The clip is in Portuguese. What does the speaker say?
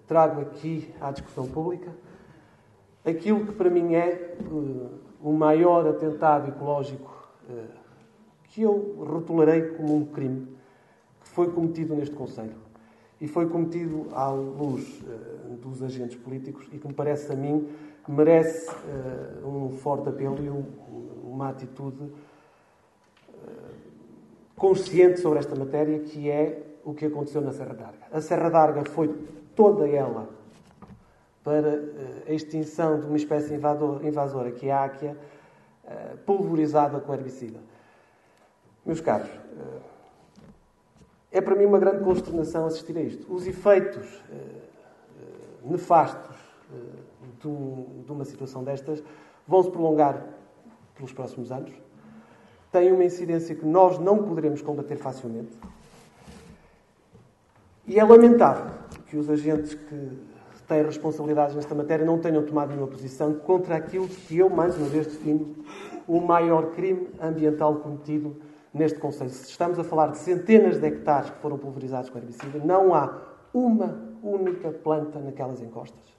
trago aqui à discussão pública aquilo que para mim é o maior atentado ecológico que eu rotularei como um crime que foi cometido neste Conselho. E foi cometido à luz dos agentes políticos e que me parece a mim merece um forte apelo e uma atitude consciente sobre esta matéria, que é o que aconteceu na Serra d'Arga. A Serra d'Arga foi toda ela para a extinção de uma espécie invasora, que é a áquia, pulverizada com herbicida. Meus caros, é para mim uma grande consternação assistir a isto. Os efeitos nefastos de uma situação destas vão se prolongar pelos próximos anos. Têm uma incidência que nós não poderemos combater facilmente. E é lamentável que os agentes que têm responsabilidades nesta matéria não tenham tomado nenhuma posição contra aquilo que eu, mais uma vez, defino o maior crime ambiental cometido neste Conselho. Se estamos a falar de centenas de hectares que foram pulverizados com herbicida, não há uma única planta naquelas encostas.